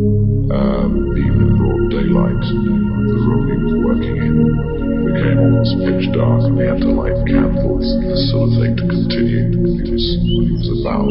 Even in broad daylight, the room he was working in became almost pitch dark, and he had to light candles to facilitate to continue. He was about.